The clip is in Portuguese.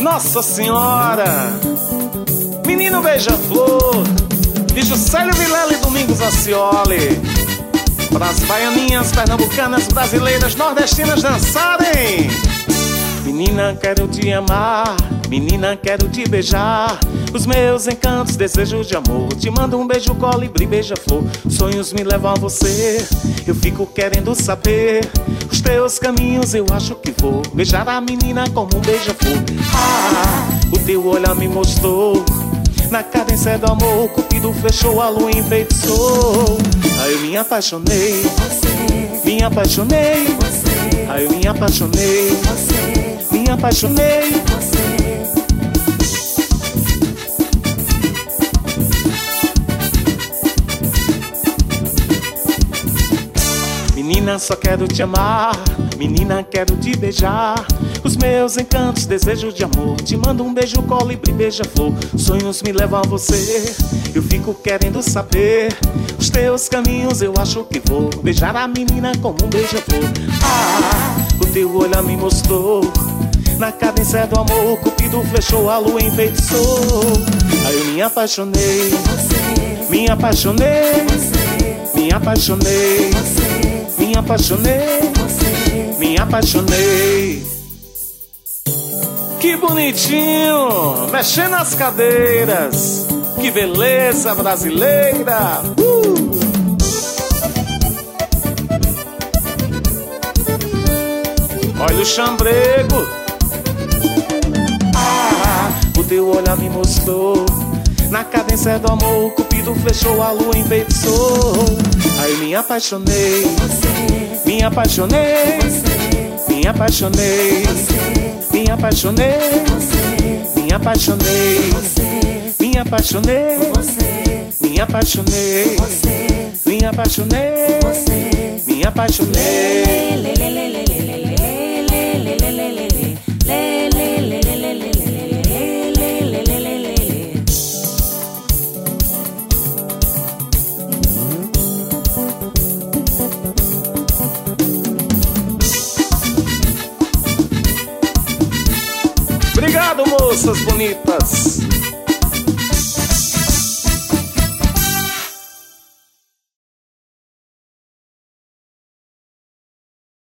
Nossa Senhora, Menino Beija-Flor, de Juscelio Vilela e Domingos Acioli, para as baianinhas pernambucanas, brasileiras, nordestinas dançarem. Menina, quero te amar, menina, quero te beijar. Os meus encantos, desejos de amor. Te mando um beijo, colibri, beija-flor. Sonhos me levam a você, eu fico querendo saber os teus caminhos, eu acho que vou beijar a menina como um beija-flor. Ah, o teu olhar me mostrou, na cadência do amor, Cupido fechou, a lua enfeitiçou. Aí eu me apaixonei, você, me apaixonei, você, aí eu me apaixonei, você, me apaixonei, você. Menina, só quero te amar, menina, quero te beijar. Os meus encantos, desejos de amor. Te mando um beijo, colibri, beija-flor. Sonhos me levam a você, eu fico querendo saber os teus caminhos, eu acho que vou beijar a menina como um beija-flor. Ah, o teu olhar me mostrou, na cadência do amor, Cupido flechou, a lua enfeitiçou. Aí eu me apaixonei, você, me apaixonei, você, me apaixonei, você, me apaixonei, você, me apaixonei. Que bonitinho, mexendo as cadeiras, que beleza brasileira. Olha o chambrego. Ah, o teu olhar me mostrou, na cadência do amor, Cupido flechou, a lua enfeitiçou. Aí eu me apaixonei, você, me apaixonei, você, me apaixonei, você, me apaixonei, você, me apaixonei, você, me apaixonei, você, me apaixonei, você, me apaixonei, você, me apaixonei. Obrigado, moças bonitas.